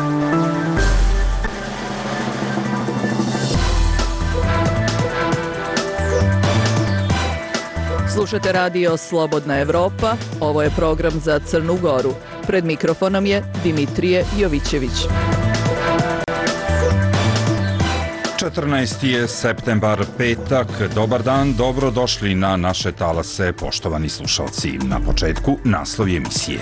Slušate radio Slobodna Evropa, ovo je program za Crnu Goru. Pred mikrofonom je Dimitrije Jovićević. 14. je septembar, petak. Dobar dan, dobro došli na naše talase, poštovani slušalci. Na početku naslovi emisije.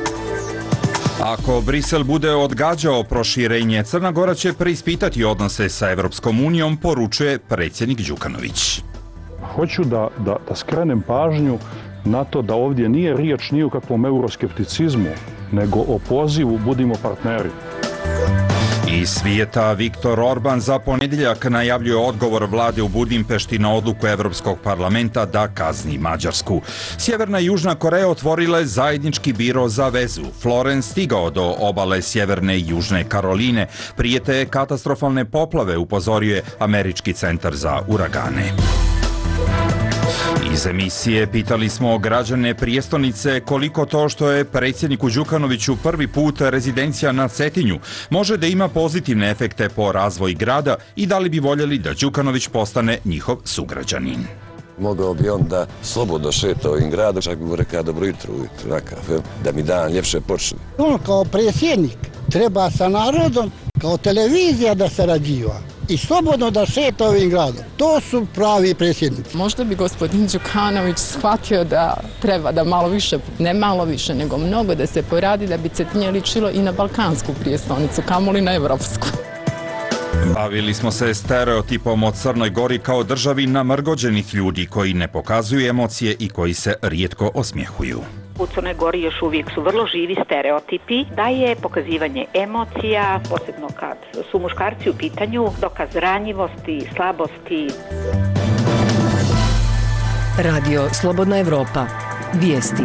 Ako Brisel bude odgađao proširenje, Crna Gora će preispitati odnose sa Evropskom unijom, poručuje predsjednik Đukanović. Hoću da skrenem pažnju na to da ovdje nije riječ ni o kakvom euroskepticizmu, nego o pozivu budimo partneri. Iz svijeta Viktor Orban za ponedjeljak najavljuje odgovor vlade u Budimpešti na odluku Evropskog parlamenta da kazni Mađarsku. Sjeverna i Južna Koreja otvorile zajednički biro za vezu. Florence stigao do obale Sjeverne i Južne Karoline. Prijete katastrofalne poplave, upozorio je Američki centar za uragane. Iz emisije pitali smo građane prijestolnice koliko to što je predsjedniku Đukanoviću prvi put rezidencija na Cetinju može da ima pozitivne efekte po razvoj grada i da li bi voljeli da Đukanović postane njihov sugrađanin. Mogao bi on da slobodno šeta ovim gradom, čak bi mu rekao dobro jutro, da mi dan ljepše počne. On kao predsjednik treba sa narodom, kao televizija da sarađiva i slobodno da šeta ovim gradom. To su pravi predsjednici. Možda bi gospodin Đukanović shvatio da treba da malo više, ne malo više, nego mnogo da se poradi da bi Cetinje ličilo i na balkansku prijestolnicu, kamoli na evropsku. Bavili smo se stereotipom o Crnoj Gori kao državi namrgođenih ljudi koji ne pokazuju emocije i koji se rijetko osmjehuju. U Crnoj Gori još uvijek su vrlo živi stereotipi da je pokazivanje emocija, posebno kad su muškarci u pitanju, dokaz ranjivosti, slabosti. Radio Slobodna Evropa. Vijesti.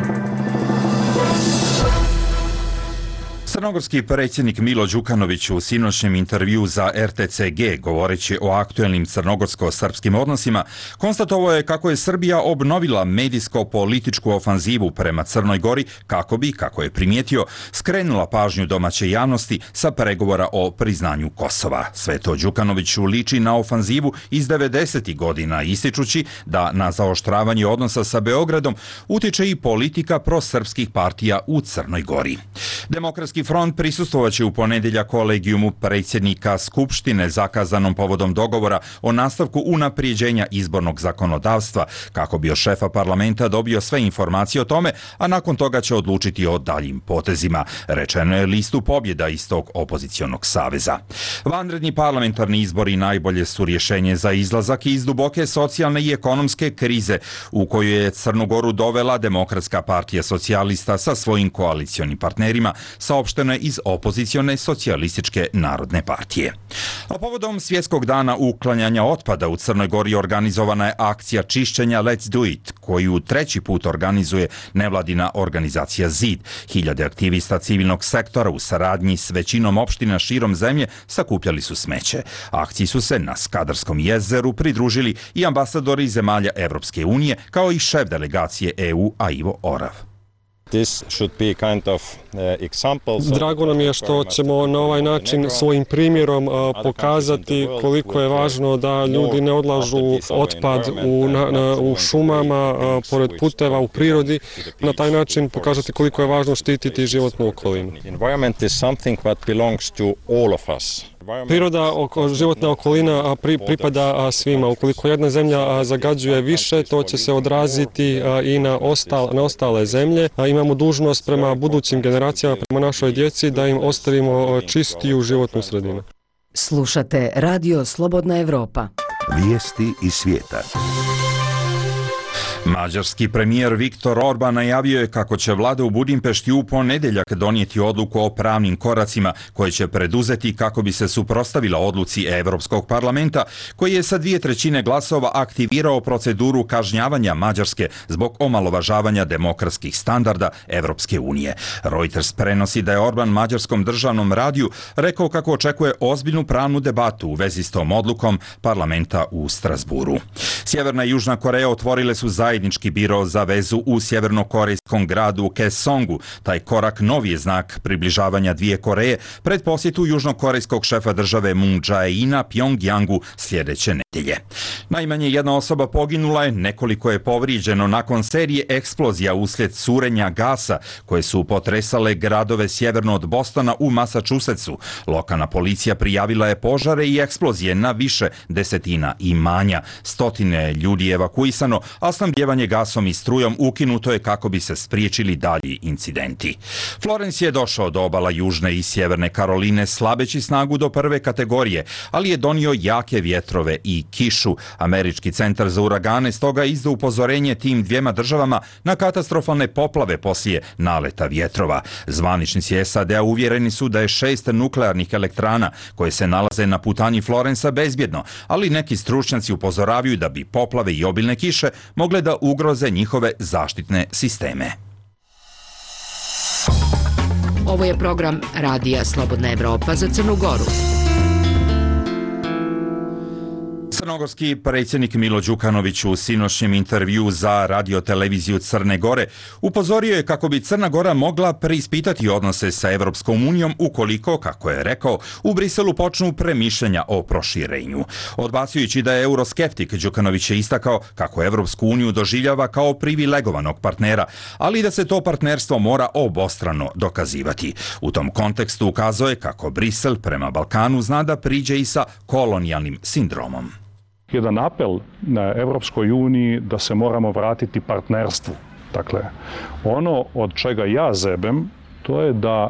Crnogorski predsjednik Milo Đukanović u sinoćnjem intervjuu za RTCG, govoreći o aktuelnim crnogorsko-srpskim odnosima, konstatovao je kako je Srbija obnovila medijsko-političku ofanzivu prema Crnoj Gori kako bi, kako je primijetio, skrenula pažnju domaće javnosti sa pregovora o priznanju Kosova. Sve to Đukanoviću liči na ofanzivu iz 90. godina, ističući da na zaoštravanje odnosa sa Beogradom utiče i politika prosrpskih partija u Crnoj Gori. Demokratski front prisustvovaće u ponedjeljak kolegijumu predsjednika Skupštine zakazanom povodom dogovora o nastavku unaprijeđenja izbornog zakonodavstva, kako bi od šefa parlamenta dobio sve informacije o tome, a nakon toga će odlučiti o daljim potezima, rečeno je listu pobjeda iz tog opozicionog saveza. Vanredni parlamentarni izbori najbolje su rješenje za izlazak iz duboke socijalne i ekonomske krize u koju je Crnu Goru dovela Demokratska partija socijalista sa svojim koalicionim partnerima, saopšteno je iz opozicione socijalističke narodne partije. A povodom svjetskog dana uklanjanja otpada u Crnoj Gori organizovana je akcija čišćenja Let's Do It, koju treći put organizuje nevladina organizacija Zid. Hiljade aktivista civilnog sektora u saradnji s većinom opština širom zemlje sakupljali su smeće. Akciji su se na Skadarskom jezeru pridružili i ambasadori zemalja Evropske unije, kao i šef delegacije EU, a Ivo Orav. Drago nam je što ćemo na ovaj način svojim primjerom pokazati koliko je važno da ljudi ne odlažu otpad u šumama, pored puteva, u prirodi. Na taj način pokazati koliko je važno štititi životnu okolinu. Priroda, životna okolina pripada svima. Ukoliko jedna zemlja zagađuje više, to će se odraziti i na ostale zemlje. Imamo dužnost prema budućim generacijama, prema našoj djeci, da im ostavimo čistiju životnu sredinu. Slušate Radio Slobodna Evropa. Vijesti iz svijeta. Mađarski premijer Viktor Orban najavio je kako će vlada u Budimpešti u ponedjeljak donijeti odluku o pravnim koracima koje će preduzeti kako bi se suprotstavila odluci Evropskog parlamenta, koji je sa 2/3 glasova aktivirao proceduru kažnjavanja Mađarske zbog omalovažavanja demokratskih standarda Evropske unije. Reuters prenosi da je Orban mađarskom državnom radiju rekao kako očekuje ozbiljnu pravnu debatu u vezi s tom odlukom parlamenta u Strasburu. Sjeverna i Južna Koreja otvorile su zajednički zajednički biro za vezu u sjevernokorejskom gradu Kaesongu. Taj korak novi je znak približavanja dvije Koreje pred posjetu južnokorejskog šefa države Moon Jae-ina Pjongjangu sljedeće nedjelje. Najmanje jedna osoba poginula je, nekoliko je povrijeđeno nakon serije eksplozija uslijed curenja gasa koje su potresale gradove sjeverno od Bostona u Massachusettsu. Lokalna policija prijavila je požare i eksplozije na više desetina imanja. Stotine ljudi je evakuisano, a snabdijevanje gasom i strujom ukinuto je kako bi se spriječili dalji incidenti. Florence je došao do obala Južne i Sjeverne Karoline slabeći snagu do prve kategorije, ali je donio jake vjetrove i kišu. Američki centar za uragane stoga izdao upozorenje tim dvijema državama na katastrofalne poplave poslije naleta vjetrova. Zvaničnici SAD-a uvjereni su da je 6 nuklearnih elektrana koje se nalaze na putanji Florensa bezbjedno, ali neki stručnjaci upozoravaju da bi poplave i obilne kiše mogle da ugroze njihove zaštitne sisteme. Ovo je program Radija Slobodna Evropa za Crnu Goru. Crnogorski predsjednik Milo Đukanović u sinoćnjem intervju za radioteleviziju Crne Gore upozorio je kako bi Crna Gora mogla preispitati odnose sa Evropskom unijom ukoliko, kako je rekao, u Briselu počnu premišljenja o proširenju. Odbacujući da je euroskeptik, Đukanović je istakao kako Evropsku uniju doživljava kao privilegovanog partnera, ali da se to partnerstvo mora obostrano dokazivati. U tom kontekstu ukazao je kako Brisel prema Balkanu zna da priđe i sa kolonijalnim sindromom. Jedan apel na Evropskoj uniji da se moramo vratiti partnerstvu. Dakle, ono od čega ja zebem, to je da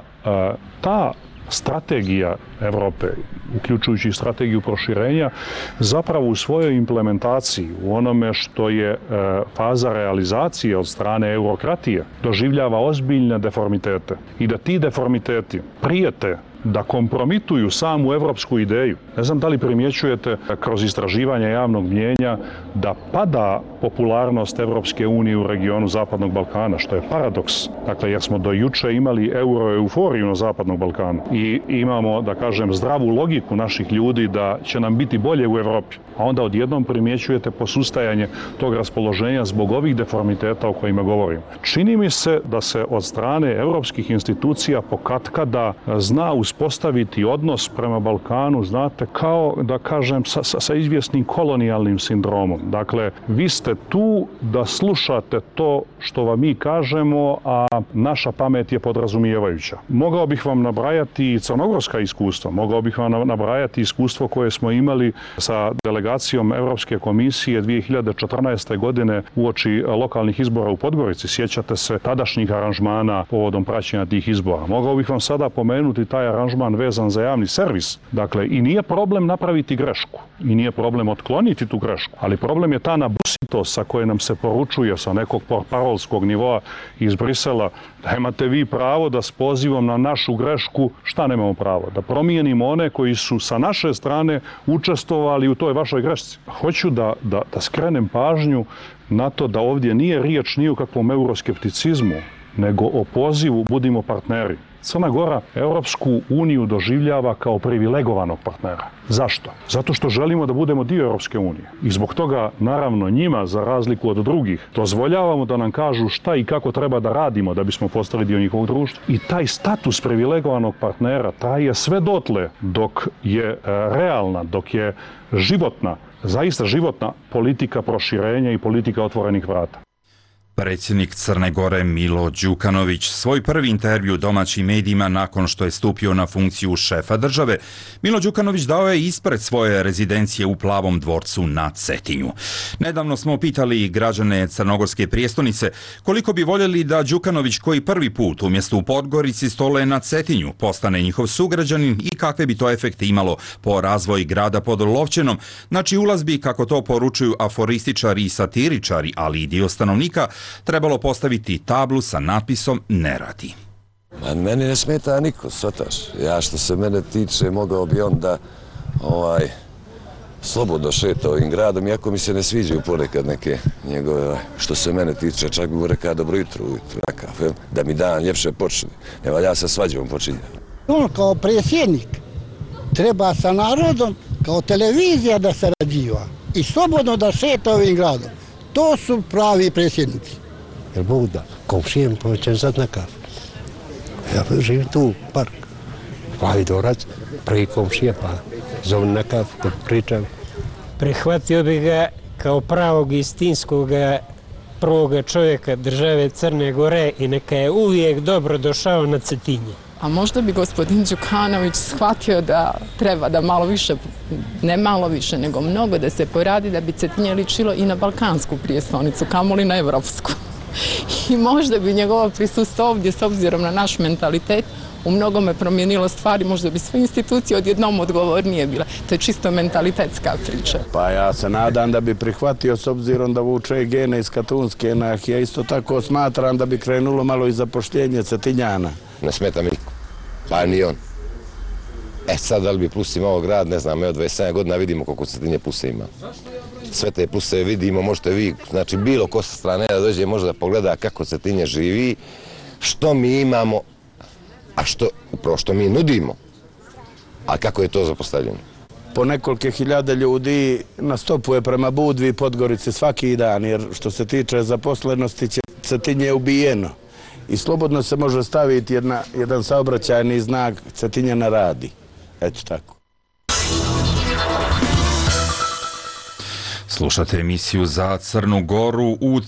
ta strategija Europe, uključujući strategiju proširenja, zapravo u svojoj implementaciji, u onome što je faza realizacije od strane eurokratije, doživljava ozbiljne deformitete i da ti deformiteti prijete da kompromituju samu evropsku ideju. Ne znam da li primjećujete kroz istraživanje javnog mnijenja da pada popularnost Evropske unije u regionu Zapadnog Balkana, što je paradoks. Dakle, jer smo do juče imali euroeuforiju na Zapadnom Balkanu i imamo, da kažem, zdravu logiku naših ljudi da će nam biti bolje u Evropi. A onda odjednom primjećujete posustajanje tog raspoloženja zbog ovih deformiteta o kojima govorim. Čini mi se da se od strane evropskih institucija pokatkada zna uspostaviti odnos prema Balkanu, znate, kao, da kažem, sa izvjesnim kolonijalnim sindromom. Dakle, vi ste tu da slušate to što vam mi kažemo, a naša pamet je podrazumijevajuća. Mogao bih vam nabrajati i crnogorska iskustva, mogao bih vam nabrajati iskustvo koje smo imali sa delegacijom Europske komisije 2014. godine uoči lokalnih izbora u Podgorici. Sjećate se tadašnjih aranžmana povodom praćenja tih izbora. Mogao bih vam sada pomenuti taj aranžman vezan za javni servis. Dakle, i nije problem napraviti grešku, i nije problem otkloniti tu grešku, ali problem je ta nabusitost sa koje nam se poručuje sa nekog portparolskog nivoa iz Brisela, da imate vi pravo da s pozivom na našu grešku, šta nemamo pravo? Da promijenimo one koji su sa naše strane učestvovali u toj vašoj grešci. Hoću da skrenem pažnju na to da ovdje nije riječ ni o kakvom euroskepticizmu, nego o pozivu budimo partneri. Crna Gora Europsku uniju doživljava kao privilegovanog partnera. Zašto? Zato što želimo da budemo dio Europske unije. I zbog toga, naravno, njima, za razliku od drugih, dozvoljavamo da nam kažu šta i kako treba da radimo da bismo postali dio njihovog društva. I taj status privilegovanog partnera traje sve dotle dok je realna, dok je životna, zaista životna politika proširenja i politika otvorenih vrata. Predsjednik Crne Gore Milo Đukanović svoj prvi intervju domaćim medijima nakon što je stupio na funkciju šefa države, Milo Đukanović dao je ispred svoje rezidencije u Plavom dvorcu na Cetinju. Nedavno smo pitali građane crnogorske prijestolnice koliko bi voljeli da Đukanović koji prvi put umjesto u Podgorici stoluje na Cetinju postane njihov sugrađanin i kakve bi to efekte imalo po razvoju grada pod Lovćenom, znači ulaz bi, kako to poručuju aforističari i satiričari, ali i dio stanovnika, trebalo postaviti tablu sa natpisom "Ne radi". Meni ne smeta niko, sotaš. Ja što se mene tiče mogao bi onda slobodno šetao ovim gradom, iako mi se ne sviđaju ponekad neke njegove, što se mene tiče, čak bi mu rekao dobro jutro, da mi dan ljepše počne. Ne valja sa svađom počinjati. On kao predsjednik treba sa narodom kao televizija da sarađiva i slobodno da šeta ovim gradom. To su pravi predsjednici. Jer Bog da, komšijem povećam sad na kafu. Ja živim tu u parku. Vajdorac, prvi komšija, pa zovem na kafu da pričam. Prihvatio bi ga kao pravog istinskog prvoga čovjeka države Crne Gore i neka je uvijek dobro došao na Cetinje. A možda bi gospodin Đukanović shvatio da treba da malo više, ne malo više, nego mnogo da se poradi da bi Cetinje ličilo i na balkansku prijestolnicu, kamoli na evropsku. I možda bi njegovo prisustvo ovdje, s obzirom na naš mentalitet, u mnogome promijenilo stvari, možda bi sve institucije odjednom odgovornije bile. To je čisto mentalitetska priča. Pa ja se nadam da bi prihvatio, s obzirom da vuče gene iz Katunske Nahije. Ja isto tako smatram da bi krenulo malo i zapošljenje Cetinjana. Ne smeta mi niko, pa ni on. Sad da li bi plus imao grad, ne znam, od 27 godina vidimo koliko Cetinje pluse ima. Sve te pluse vidimo, možete vi, znači bilo ko sa strane da dođe može da pogleda kako Cetinje živi, što mi imamo, a što mi nudimo, a kako je to zapostavljeno. Po nekolike hiljade ljudi nastopuje prema Budvi i Podgorici svaki dan, jer što se tiče zaposlenosti Cetinje je ubijeno. I slobodno se može staviti jedan saobraćajni znak Cetinje ne radi. Eto tako. Slušate emisiju za Crnu Goru. U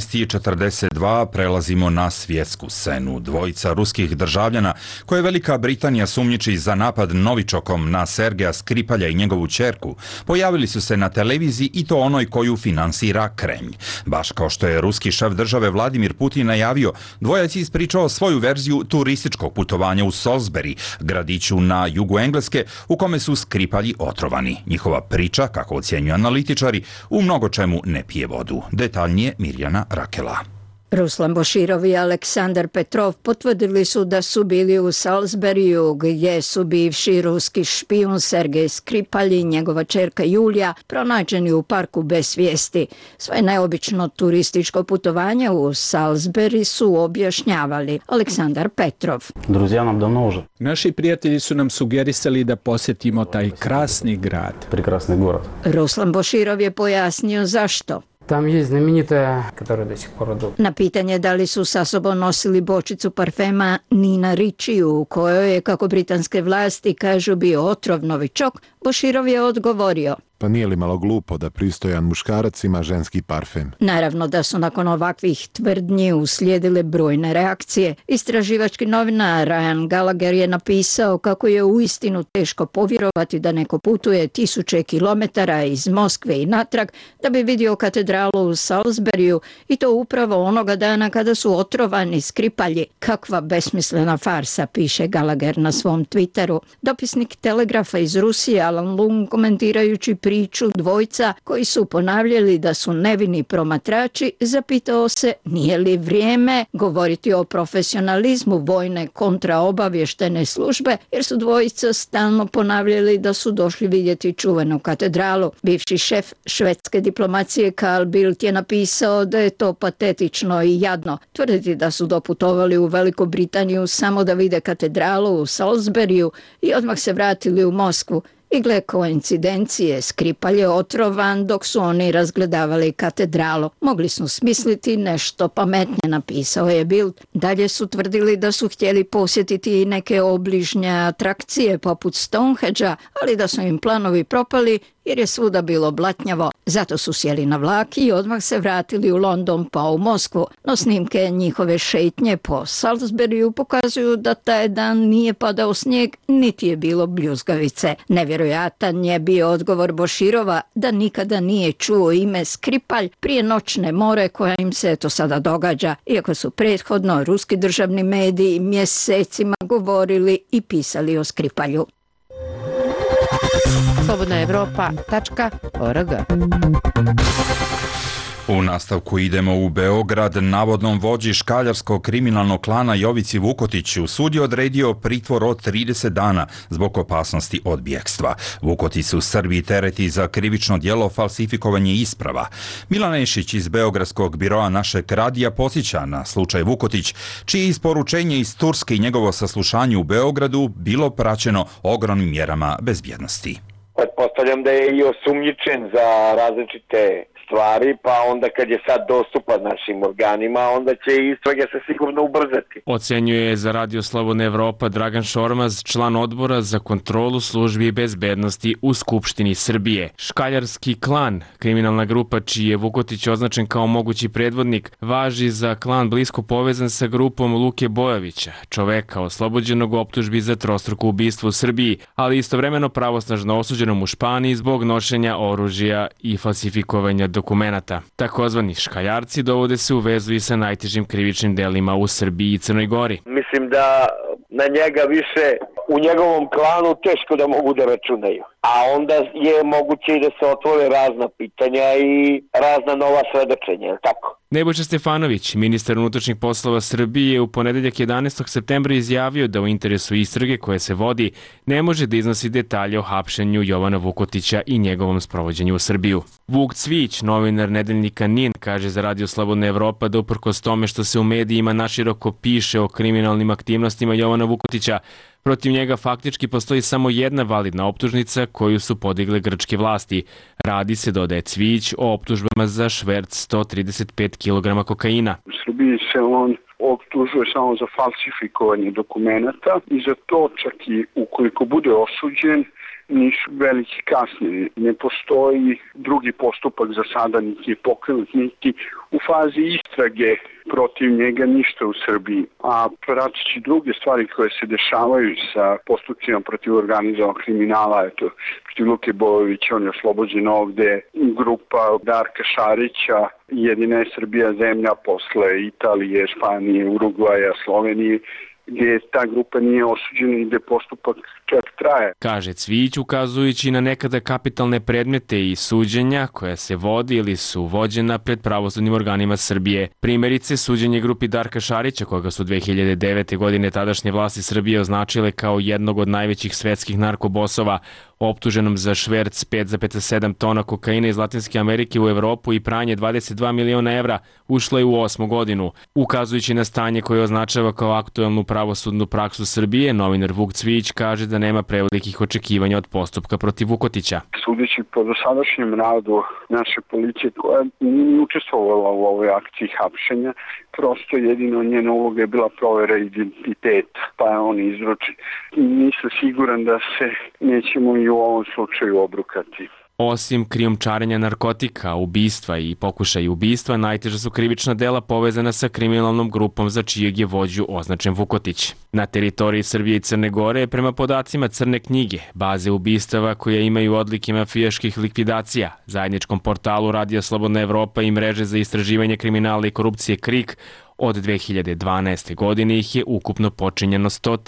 13:42 prelazimo na svjetsku scenu. Dvojica ruskih državljana koje Velika Britanija sumnjiči za napad novičokom na Sergeja Skripalja i njegovu ćerku pojavili su se na televiziji i to onoj koju finansira Kremlj. Baš kao što je ruski šef države Vladimir Putin najavio, dvojac je ispričao svoju verziju turističkog putovanja u Salisbury, gradiću na jugu Engleske u kome su Skripalji otrovani. Njihova priča, kako ocjenjuju analitičari, u mnogo čemu ne pije vodu. Detaljnije Mirjana Rakela. Ruslan Boširov i Aleksandar Petrov potvrdili su da su bili u Salisburyu, gdje su bivši ruski špijun Sergej Skripalj i njegova ćerka Julija pronađeni u parku bez svijesti. Svoje neobično turističko putovanje u Salisbury su objašnjavali. Aleksandar Petrov. Naši prijatelji su nam sugerisali da posjetimo taj krasni grad. Прекрасный город. Ruslan Boširov je pojasnio zašto. Там есть знаменитая, которая до сих пор идут. Na pitanje da li su sa sobom nosili bočicu parfema Nina Ricci, u kojoj je, kako britanske vlasti kažu, bio otrov novičok, Boširov je odgovorio: Pa nije li malo glupo da pristojan muškarac ima ženski parfem? Naravno da su nakon ovakvih tvrdnji uslijedile brojne reakcije. Istraživački novinar Ryan Gallagher je napisao kako je uistinu teško povjerovati da neko putuje 1000 kilometara iz Moskve i natrag da bi vidio katedralu u Salisburyu, i to upravo onoga dana kada su otrovani Skripalji. Kakva besmislena farsa, piše Gallagher na svom Twitteru. Dopisnik Telegrafa iz Rusije Alan Lung, komentirajući priču dvojca koji su ponavljali da su nevini promatrači, zapitao se nije li vrijeme govoriti o profesionalizmu vojne kontraobavještene službe, jer su dvojica stalno ponavljali da su došli vidjeti čuvenu katedralu. Bivši šef švedske diplomacije Carl Bildt je napisao da je to patetično i jadno. Tvrditi da su doputovali u Veliku Britaniju samo da vide katedralu u Salisburyu i odmah se vratili u Moskvu. I gle koincidencije, Skripalj je otrovan dok su oni razgledavali katedralu. Mogli su smisliti nešto pametnije, napisao je Bildt. Dalje su tvrdili da su htjeli posjetiti i neke obližnje atrakcije poput Stonehengea, ali da su im planovi propali jer je svuda bilo blatnjavo. Zato su sjeli na vlak i odmah se vratili u London pa u Moskvu. No snimke njihove šetnje po Salisburyu pokazuju da taj dan nije padao snijeg, niti je bilo bljuzgavice. Nevjerojatan je bio odgovor Boširova da nikada nije čuo ime Skripalj prije noćne more koja im se eto sada događa, iako su prethodno ruski državni mediji mjesecima govorili i pisali o Skripalju. slobodnaevropa.org. U nastavku idemo u Beograd. Navodnom vođi škaljarskog kriminalnog klana Jovici Vukotiću sud je odredio pritvor od 30 dana zbog opasnosti od bjekstva. Vukotić se u Srbiji tereti za krivično djelo falsifikovanje isprava. Milan Ešić iz Beogradskog biroa našeg radija posjeća na slučaj Vukotić, čije isporučenje iz Turske i njegovo saslušanje u Beogradu bilo praćeno ogromnim mjerama bezbjednosti. Pretpostavljam da je i osumnjičen za različite stvari, pa onda kad je sad dostupan našim organima, onda će istrage se sigurno ubrzati. Ocenjuje za Radio Slobodna Evropa Dragan Šormaz, član odbora za kontrolu službi i bezbednosti u Skupštini Srbije. Škaljarski klan, kriminalna grupa čiji je Vukotić označen kao mogući predvodnik, važi za klan blisko povezan sa grupom Luke Bojovića, čoveka oslobođenog optužbi za trostruko ubistvo u Srbiji, ali istovremeno pravosnažno osuđenom u Španiji zbog nošenja oružja i falsifikovanja dokumenata. Takozvani škaljarci dovode se u vezu i sa najtežim krivičnim delima u Srbiji i Crnoj Gori. Mislim da na njega više u njegovom klanu teško da mogu da računaju. A onda je moguće i da se otvore razna pitanja i razna nova svedočenja, je li tako? Nebojša Stefanović, ministar unutrašnjih poslova Srbije, u ponedeljak 11. septembra izjavio da u interesu istrage koje se vodi ne može da iznosi detalje o hapšenju Jovana Vukotića i njegovom sprovođenju u Srbiju. Vuk Cvić, novinar nedeljnika NIN, kaže za Radio Slobodna Evropa da uprkos tome što se u medijima naširoko piše o kriminalnim aktivnostima Jovana Vukotića, protiv njega faktički postoji samo jedna validna optužnica koju su podigle grčke vlasti. Radi se, dodaje Cvić, o optužbama za šverc 135 kg kokaina. U Srbiji se on optužuje samo za falsifikovanje dokumenata i za to čak i ukoliko bude osuđen nisu veliki kasnije. Ne postoji drugi postupak za sada niti pokrenut, niti u fazi istrage protiv njega ništa u Srbiji. A prateći druge stvari koje se dešavaju sa postupcima protiv organizovanog kriminala, eto, protiv Luke Bojovića, on je oslobođen ovde, grupa Darka Šarića, jedina je Srbija zemlja posle Italije, Španije, Urugvaja, Slovenije, gdje ta grupa nije osuđena i gdje postupak čak traje. Kaže Cvić, ukazujući na nekada kapitalne predmete i suđenja koja se vodi ili su vođena pred pravosudnim organima Srbije. Primjerice, suđenje grupi Darka Šarića, koga su 2009. godine tadašnje vlasti Srbije označile kao jednog od najvećih svetskih narkobosova, optuženom za šverc 5,7 tona kokaina iz Latinske Amerike u Evropu i pranje 22 miliona evra, ušlo je u 8. godinu. Ukazujući na stanje koje označava kao aktuelnu pravosudnu praksu Srbije, novinar Vuk Cvić kaže da nema prevelikih očekivanja od postupka protiv Vukotića. Sudeći po dosadašnjem radu naše policije koja nije učestvovala u ovoj akciji hapšenja, prosto jedino njena uloga je bila provera identiteta, pa je on izručen. Nisam siguran da se nećemo i u ovom slučaju obrukati. Osim krijumčarenja narkotika, ubistva i pokušaja ubistva, najteža su krivična dela povezana sa kriminalnom grupom za čijeg je vođu označen Vukotić. Na teritoriji Srbije i Crne Gore, prema podacima Crne knjige, baze ubistava koje imaju odlike mafijaških likvidacija, zajedničkom portalu Radio Slobodna Evropa i mreže za istraživanje kriminala i korupcije KRIK, od 2012. godine ih je ukupno počinjeno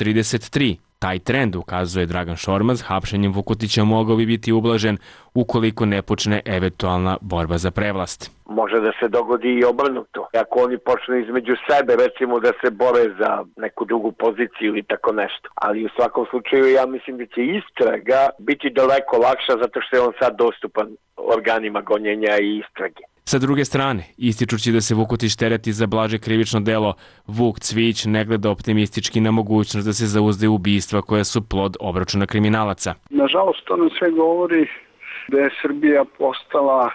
133. Taj trend, ukazuje Dragan Šormaz, hapšenjem Vukotića mogao bi biti ublažen ukoliko ne počne eventualna borba za prevlast. Može da se dogodi i obrnuto. Ako oni počnu između sebe, recimo da se bore za neku drugu poziciju ili tako nešto. Ali u svakom slučaju ja mislim da će istraga biti daleko lakša zato što je on sad dostupan organima gonjenja i istrage. Sa druge strane, ističući da se Vukotić tereti za blaže krivično delo, Vuk Cvić ne gleda optimistički na mogućnost da se zauzde ubistva koja su plod obračuna kriminalaca. Nažalost, to nam sve govori da je Srbija postala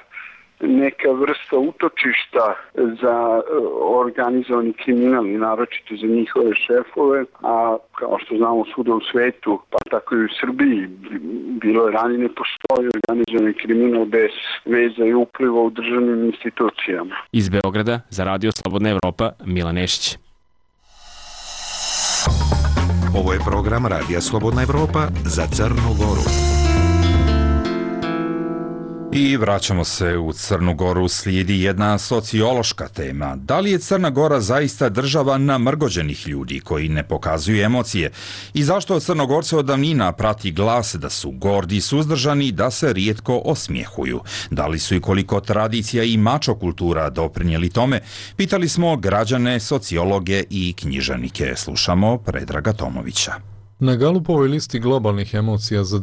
neka vrsta utočišta za organizovani kriminal i naročito za njihove šefove, a kao što znamo svuda u svetu, pa tako i u Srbiji, bilo je ranije ne postoji organizovani kriminal bez veza i upliva u državnim institucijama. Iz Beograda za Radio Slobodna Evropa, Milan Nešić. Ovo je program Radija Slobodna Evropa za Crnu Goru. I vraćamo se u Crnu Goru, slijedi jedna sociološka tema. Da li je Crna Gora zaista država namrgođenih ljudi koji ne pokazuju emocije? I zašto Crnogorce od davnina prati glas da su gordi i suzdržani, da se rijetko osmijehuju? Da li su i koliko tradicija i mačo kultura doprinijeli tome? Pitali smo građane, sociologe i književnike. Slušamo Predraga Tomovića. Na Galupovoj listi globalnih emocija za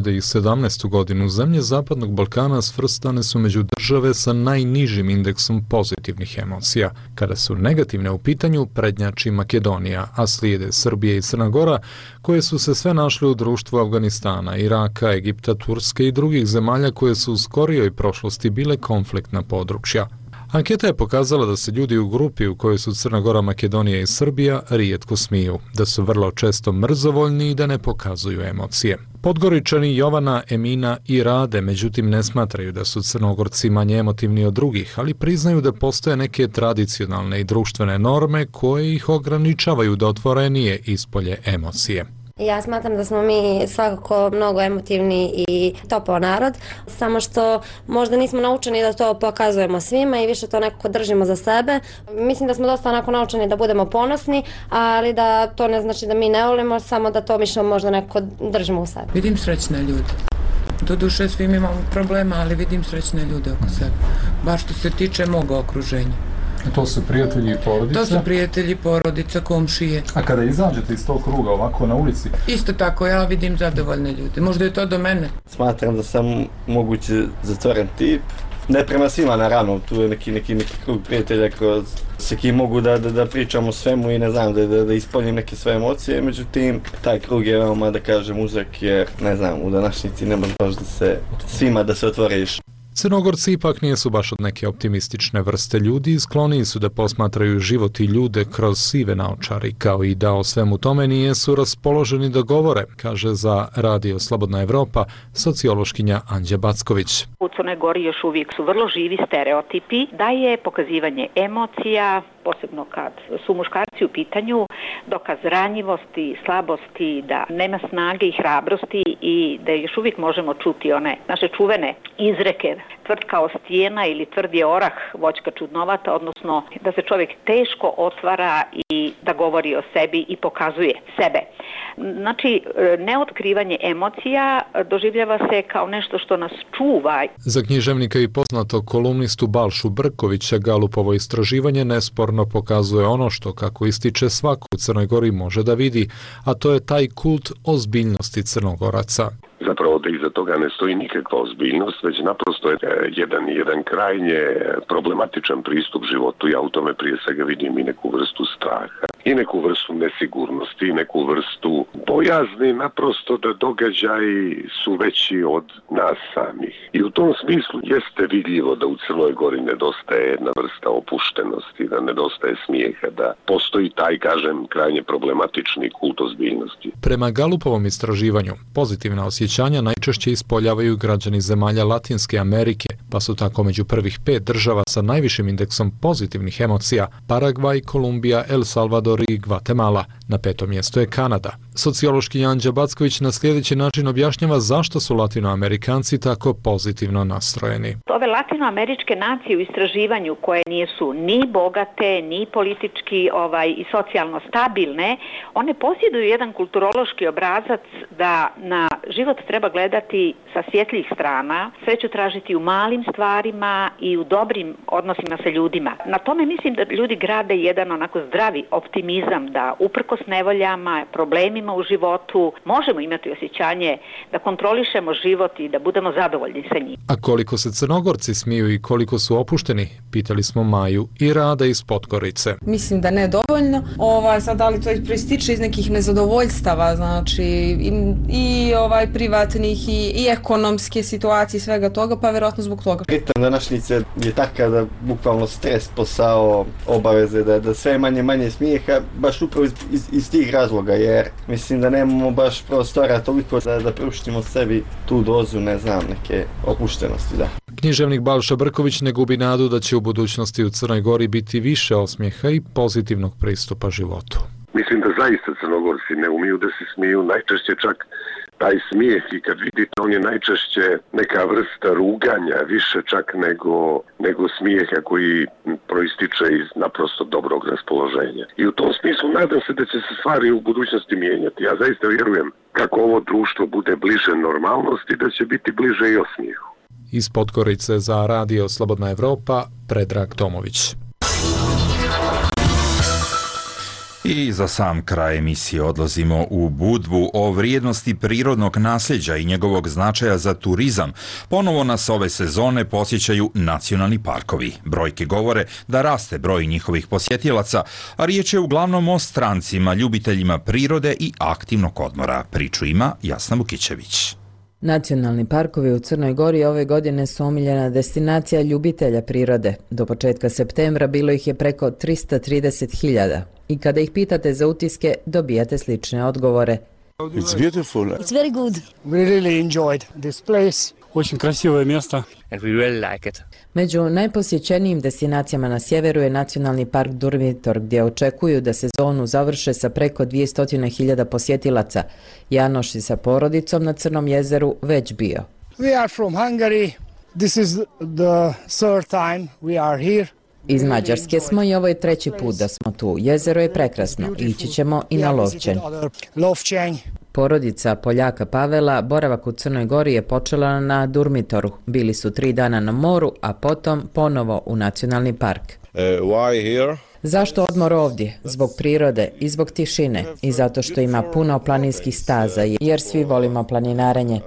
2017. godinu zemlje Zapadnog Balkana svrstane su među države sa najnižim indeksom pozitivnih emocija. Kada su negativne u pitanju, prednjači Makedonija, a slijede Srbija i Crna Gora, koje su se sve našle u društvu Afganistana, Iraka, Egipta, Turske i drugih zemalja koje su u skorijoj prošlosti bile konfliktna područja. Anketa je pokazala da se ljudi u grupi u kojoj su Crna Gora, Makedonija i Srbija rijetko smiju, da su vrlo često mrzovoljni i da ne pokazuju emocije. Podgoričani Jovana, Emina i Rade međutim ne smatraju da su Crnogorci manje emotivni od drugih, ali priznaju da postoje neke tradicionalne i društvene norme koje ih ograničavaju da otvorenije ispolje emocije. Ja smatram da smo mi svakako mnogo emotivni i topao narod, samo što možda nismo naučeni da to pokazujemo svima i više to nekako držimo za sebe. Mislim da smo dosta onako naučeni da budemo ponosni, ali da to ne znači da mi ne volimo, samo da to više možda nekako držimo u sebi. Vidim srećne ljude. Doduše svim imamo problema, ali vidim srećne ljude oko sebe. Baš što se tiče mog okruženja. To su prijatelji i porodice? To su prijatelji, porodica, komšije. A kada izađete iz tog kruga ovako na ulici? Isto tako, ja vidim zadovoljne ljude. Možda je to do mene. Smatram da sam moguće zatvoren tip. Ne prema svima naravno, tu je neki krug prijatelja sa kim mogu da pričam o svemu i ne znam, da ispoljim neke svoje emocije, međutim, taj krug je veoma, da kažem, uzak jer, ne znam, u današnjici ne može baš svima da se otvoriš. Crnogorci ipak nisu baš od neke optimistične vrste ljudi i skloniji su da posmatraju život i ljude kroz sive naočari, kao i da o svemu tome nijesu raspoloženi da govore, kaže za Radio Slobodna Evropa sociološkinja Anđa Backović. U Crnoj Gori još uvijek su vrlo živi stereotipi da je pokazivanje emocija, posebno kad su muškarci u pitanju, dokaz ranjivosti, slabosti, da nema snage i hrabrosti i da još uvijek možemo čuti one naše čuvene izreke, tvrd kao stijena ili tvrd je orah, voćka čudnovata, odnosno da se čovjek teško otvara i da govori o sebi i pokazuje sebe. Znači, neotkrivanje emocija doživljava se kao nešto što nas čuva. Za književnika i poznatog kolumnistu Balšu Brkovića Galupovo istraživanje nesporno pokazuje ono što, kako ističe, svako u Crnoj Gori može da vidi, a to je taj kult ozbiljnosti Crnogoraca. Zapravo da iza toga ne stoji nikakva ozbiljnost, već naprosto je jedan krajnje problematičan pristup životu. Ja u tome prije svega vidim i neku vrstu straha, i neku vrstu nesigurnosti, i neku vrstu bojazni, naprosto da događaji su veći od nas samih. I u tom smislu jeste vidljivo da u Crnoj Gori nedostaje jedna vrsta opuštenosti, da nedostaje smijeha, da postoji taj, kažem, krajnje problematični kult ozbiljnosti. Prema Galupovom istraživanju, pozitivna osjećanja najčešće ispoljavaju građani zemalja Latinske Amerike, pa su tako među prvih 5 država sa najvišim indeksom pozitivnih emocija Paragvaj, Kolumbija, El Salvador i Gvatemala. Na 5. mjestu je Kanada. Sociološkinja Anđa Backović na sljedeći način objašnjava zašto su Latinoamerikanci tako pozitivno nastrojeni. Ove latinoameričke nacije u istraživanju koje nisu ni bogate, ni politički i socijalno stabilne, one posjeduju jedan kulturološki obrazac da na život treba gledati sa svjetlijih strana, sreću tražiti u malim stvarima i u dobrim odnosima sa ljudima. Na tome mislim da ljudi grade jedan onako zdravi optimizam da uprkos nevoljama, problemima u životu možemo imati osjećanje da kontrolišemo život i da budemo zadovoljni sa njim. A koliko se Crnogorci smiju i koliko su opušteni, pitali smo Maju i Rada iz Podgorice. Mislim da ne dovoljno. Sad da li to proističe iz nekih nezadovoljstava, znači i privatnih i ekonomske situacije, svega toga, pa vjerojatno zbog toga. Ritam današnjice je takav da bukvalno stres, posao, obaveze, da sve manje smijeha, baš upravo iz tih razloga, jer mislim da nemamo baš prostora toliko da priuštimo sebi tu dozu, ne znam, neke opuštenosti, da. Književnik Balša Brković ne gubi nadu da će u budućnosti u Crnoj Gori biti više osmijeha i pozitivnog pristupa životu. Mislim da zaista Crnogorci ne umiju da se smiju, najčešće čak taj smijeh i kad vidite on je najčešće neka vrsta ruganja, više čak nego smijeha koji proističe iz naprosto dobrog raspoloženja. I u tom smislu nadam se da će se stvari u budućnosti mijenjati. Ja zaista vjerujem kako ovo društvo bude bliže normalnosti, da će biti bliže i osmijehu. Iz Podgorice za Radio Slobodna Evropa, Predrag Tomović. I za sam kraj emisije odlazimo u Budvu o vrijednosti prirodnog nasljeđa i njegovog značaja za turizam. Ponovo nas ove sezone posjećaju nacionalni parkovi. Brojke govore da raste broj njihovih posjetilaca, a riječ je uglavnom o strancima, ljubiteljima prirode i aktivnog odmora. Priču ima Jasna Vukićević. Nacionalni parkovi u Crnoj Gori ove godine su omiljena destinacija ljubitelja prirode. Do početka septembra bilo ih je preko 330.000. I kada ih pitate za utiske, dobijate slične odgovore. It's beautiful. It's very good. We really enjoyed this place. Очень красивое место. And we really like it. Među najposjećenijim destinacijama na sjeveru je Nacionalni park Durmitor, gdje očekuju da sezonu završe sa preko 200.000 posjetilaca. Janoš je sa porodicom na Crnom jezeru već bio. We are from Hungary. This is the third time we are here. Iz Mađarske smo i ovo je treći put da smo tu. Jezero je prekrasno. Ići ćemo i na Lovćenj. Porodica Poljaka Pavela boravak u Crnoj Gori je počela na Durmitoru. Bili su 3 dana na moru, a potom ponovo u nacionalni park. Why here? Zašto odmor ovdje? Zbog prirode i zbog tišine i zato što ima puno planinskih staza, jer svi volimo planinarenje.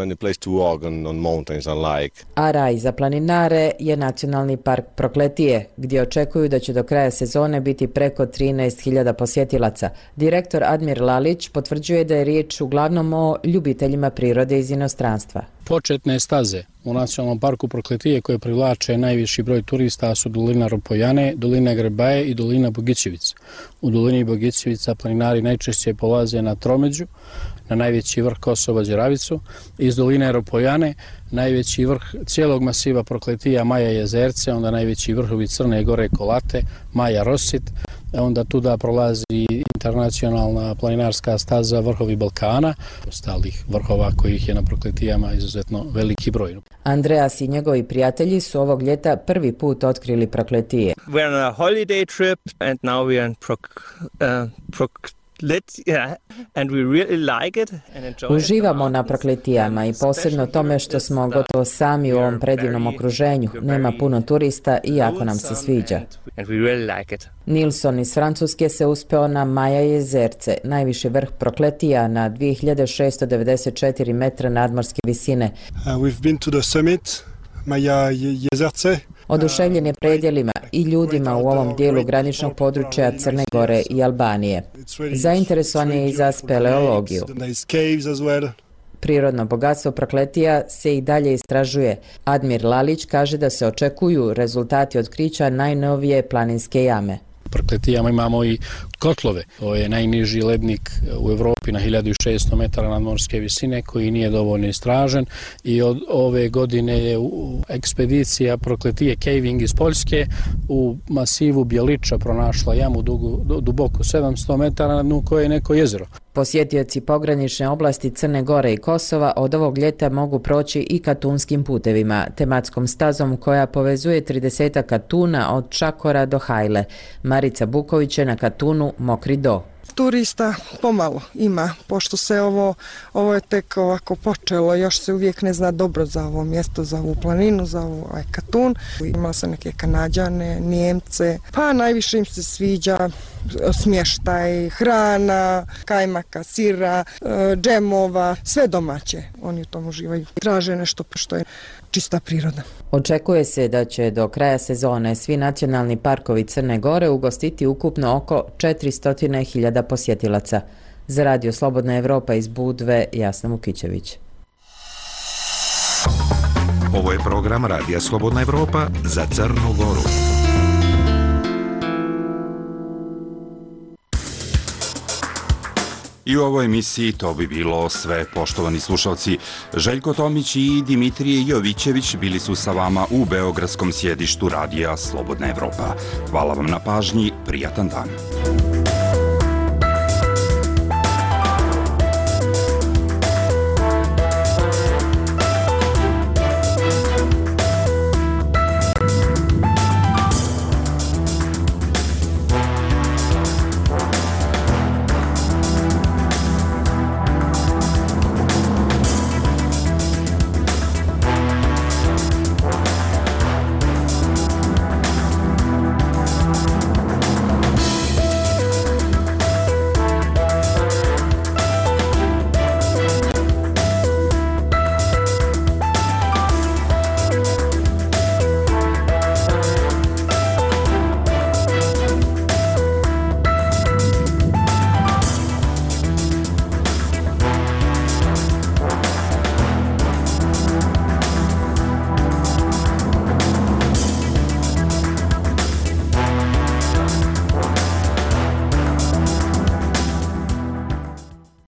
A raj za planinare je Nacionalni park Prokletije, gdje očekuju da će do kraja sezone biti preko 13.000 posjetilaca. Direktor Admir Lalić potvrđuje da je riječ uglavnom o ljubiteljima prirode iz inostranstva. Početne staze u Nacionalnom parku Prokletije koje privlače najviši broj turista su dolina Ropojane, dolina Grebaje i dolina Bogićevica. U dolini Bogićevica planinari najčešće polaze na Tromeđu, na najveći vrh Kosova Đeravicu. Iz doline Ropojane najveći vrh cijelog masiva Prokletija Maja Jezerce, onda najveći vrhovi Crne Gore Kolate, Maja Rosit, onda tuda prolazi internacionalna planinarska staza vrhovi Balkana, ostalih vrhova kojih je na Prokletijama izuzetno veliki broj. Andreas i njegovi prijatelji su ovog ljeta prvi put otkrili Prokletije. We're on a holiday trip and now we are in and we really like it and enjoy. Uživamo na Prokletijama i posebno tome što smo gotovo sami u ovom predivnom okruženju. Nema puno turista i jako nam se sviđa. And we really like it. Nilsson iz Francuske se uspeo na Maja Jezerce, najviši vrh Prokletija na 2694 metra nadmorske visine. We've been to the summit, Maja Jezerce. Oduševljen je predjelima i ljudima u ovom dijelu graničnog područja Crne Gore i Albanije. Zainteresovan je i za speleologiju. Prirodno bogatstvo Prokletija se i dalje istražuje. Admir Lalić kaže da se očekuju rezultati otkrića najnovije planinske jame. Prokletijama imamo i kotlove. To je najniži lednik u Evropi na 1600 metara nadmorske visine koji nije dovoljno istražen i od ove godine je ekspedicija Prokletije Caving iz Poljske u masivu Bjeliča pronašla jamu duboku 700 metara na dnu koje je neko jezero. Posjetioci pogranične oblasti Crne Gore i Kosova od ovog ljeta mogu proći i katunskim putevima, tematskom stazom koja povezuje 30 katuna od Čakora do Hajle. Marica Buković je na Katunu Mokri do. Turista pomalo ima, pošto se ovo je tek ovako počelo, još se uvijek ne zna dobro za ovo mjesto, za ovu planinu, za ovaj Katun. Imala sam neke Kanađane, Njemce, pa najviše im se sviđa smještaj, hrana, kajmaka, sira, džemova, sve domaće. Oni u tom uživaju. Traže nešto što je čista priroda. Očekuje se da će do kraja sezone svi nacionalni parkovi Crne Gore ugostiti ukupno oko 400.000 posjetilaca. Za Radio Slobodna Evropa iz Budve, Jasna Vukićević. Ovo je program Radija Slobodna Evropa za Crnu Goru. I u ovoj emisiji to bi bilo sve, poštovani slušalci. Željko Tomić i Dimitrije Jovićević bili su sa vama u beogradskom sjedištu Radija Slobodna Evropa. Hvala vam na pažnji, prijatan dan.